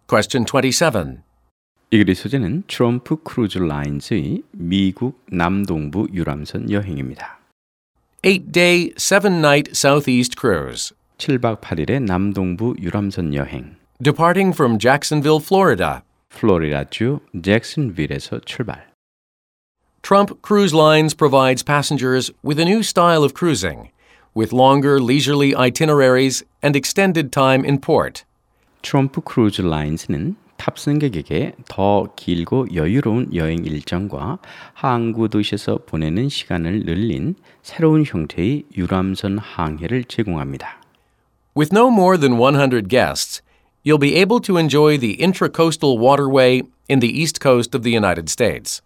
Question 27. 이 글의 소재는 트럼프 크루즈 라인즈의 미국 남동부 유람선 여행입니다. 8-day, 7-night Southeast cruise. 7박 8일의 남동부 유람선 여행. Departing from Jacksonville, Florida. 플로리다주 잭슨빌에서 출발. Trump Cruise Lines provides passengers with a new style of cruising, with longer leisurely itineraries and extended time in port. 트럼프 크루즈 라인즈는 탑승객에게 더 길고 여유로운 여행 일정과 항구 도시에서 보내는 시간을 늘린 새로운 형태의 유람선 항해를 제공합니다. With no more than 100 guests, you'll be able to enjoy the intracoastal waterway in the east coast of the United States.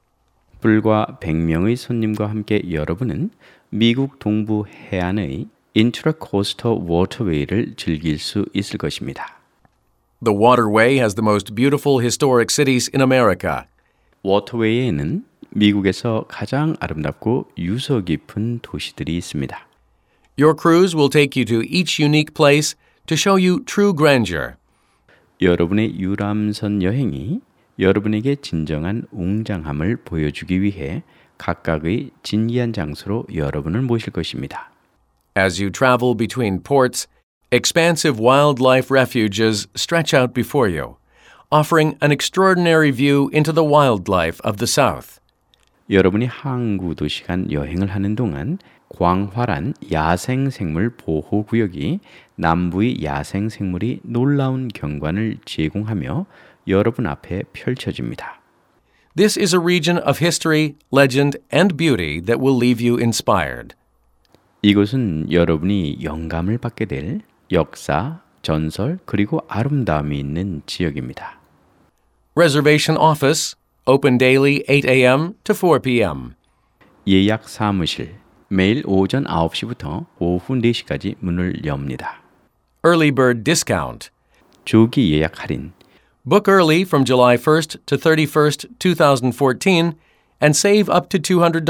불과 100명의 손님과 함께 여러분은 미국 동부 해안의 인트라코스터 워터웨이를 즐길 수 있을 것입니다. The waterway has the most beautiful historic cities in America. 워터웨이에는 미국에서 가장 아름답고 유서 깊은 도시들이 있습니다. Your cruise will take you to each unique place to show you true grandeur. 여러분의 유람선 여행이 여러분에게 진정한 웅장함을 보여주기 위해 각각의 진기한 장소로 여러분을 모실 것입니다. As you travel between ports, expansive wildlife refuges stretch out before you, offering an extraordinary view into the wildlife of the South. 여러분이 항구 도시 간 여행을 하는 동안 광활한 야생생물 보호구역이 남부의 야생생물이 놀라운 경관을 제공하며 여러분 앞에 펼쳐집니다. This is a region of history, legend, and beauty that will leave you inspired. 이곳은 여러분이 영감을 받게 될 역사, 전설, 그리고 아름다움이 있는 지역입니다. Reservation office, open daily 8 a.m. to 4 p.m. 예약 사무실, 매일 오전 9시부터 오후 4시까지 문을 엽니다. Early bird discount. 조기 예약 할인. Book early from July 1st to 31st, 2014 and save up to $200.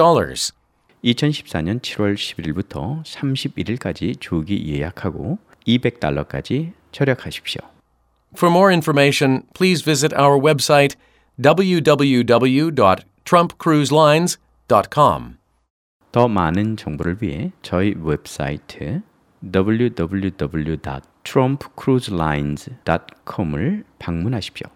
2014년 7월 11일부터 31일까지 조기 예약하고 $200까지 절약하십시오. For more information, please visit our website www.trumpcruiselines.com. 더 많은 정보를 위해 저희 웹사이트 www.trumpcruiselines.com을 방문하십시오.